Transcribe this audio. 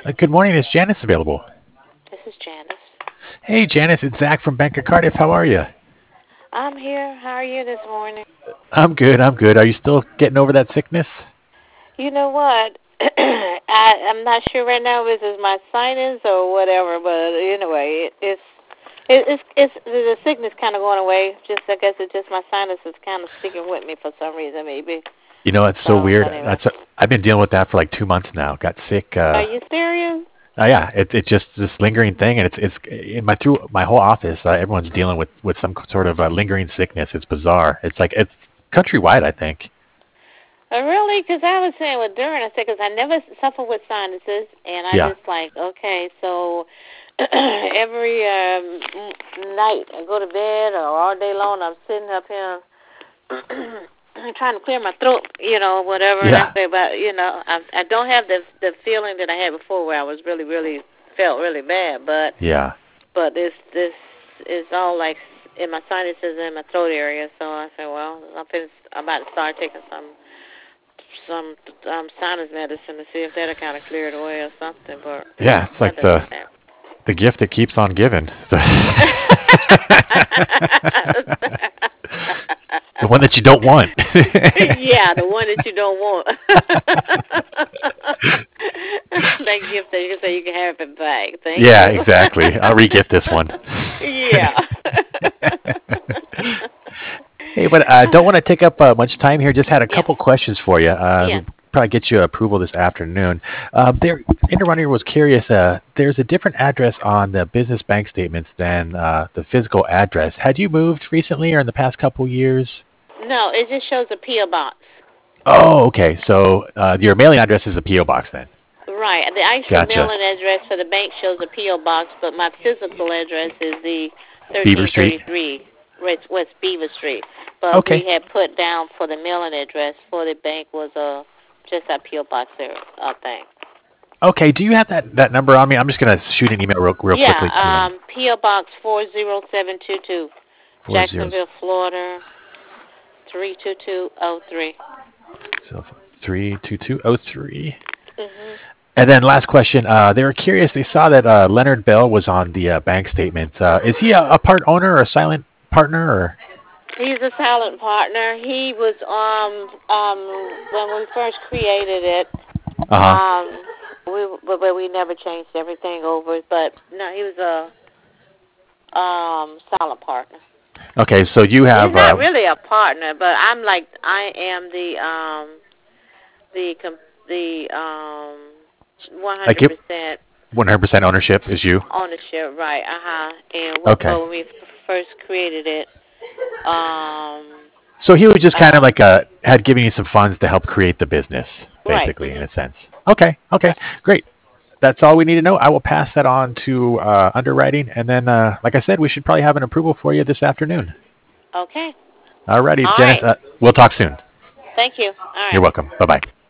Good morning. Is Janice available? This is Janice. Hey, Janice, it's Zach from Bank of Cardiff. How are you? I'm here. How are you this morning? I'm good. I'm good. Are you still getting over that sickness? You know what? I'm not sure right now if it's my sinus or whatever, but anyway, it's the sickness kind of going away. Just I guess it's just my sinus is kind of sticking with me for some reason, maybe. You know, it's so So, weird. but anyway, I've been dealing with that for like 2 months now. Got sick. are you serious? Yeah, it's just this lingering thing, and it's in my through my whole office. Everyone's dealing with some sort of lingering sickness. It's bizarre. It's like it's countrywide, I think. Really? Because I was saying with Durin, I said because I never suffer with sinuses, and I Yeah. just like okay, so every night I go to bed or all day long I'm sitting up here trying to clear my throat, whatever. And I Yeah. say, but I don't have the feeling that I had before where I was really felt really bad, Yeah. but this is all like in my sinuses and my throat area. So I said, well, I'm about to start taking some sinus medicine to see if that'll kind of clear it away or something. But Yeah. It's like other than that. the gift that keeps on giving. The one that you don't want. Yeah, the one that you don't want. That gift that you can say you can have it back. Thank Yeah, you. exactly. I'll re-gift this one. Yeah. Hey, but I don't want to take up much time here. Just had a Yes. couple questions for you. Yes. We'll probably get you approval this afternoon. There, Interrunner was curious. There's a different address on the business bank statements than the physical address. Had you moved recently or in the past couple years? No, it just shows a PO box. Oh, okay. So your mailing address is a PO box then. Right. The actual Gotcha. mailing address for the bank shows a PO box, but my physical address is the Beaver Street. 1333 West Beaver Street. But we Okay. had put down for the mailing address for the bank was just a PO box there thing. Okay. Do you have that number on me? I'm just gonna shoot an email real Yeah, quickly to them. PO Box 40722, 40 Jacksonville, Florida 32203. so 32203. Mhm. And then last question. They were curious. They saw that Leonard Bell was on the bank statement. Is he a part owner or a silent partner? Or He's a silent partner. He was when we first created it. uh huh. Um, we never changed everything over, but no, he was a silent partner. Okay, so you He's have not really a partner, but I am the com- the like it 100% 100% ownership is you. ownership, right? And Okay. but when we first created it, um, So he was just kind of uh, like had given you some funds to help create the business, right. basically, in a sense. Okay. Okay. Right. Great. That's all we need to know. I will pass that on to underwriting, and then, like I said, we should probably have an approval for you this afternoon. Okay. Alrighty, All Janice. right. We'll talk soon. Thank you. All You're right. welcome. Bye bye.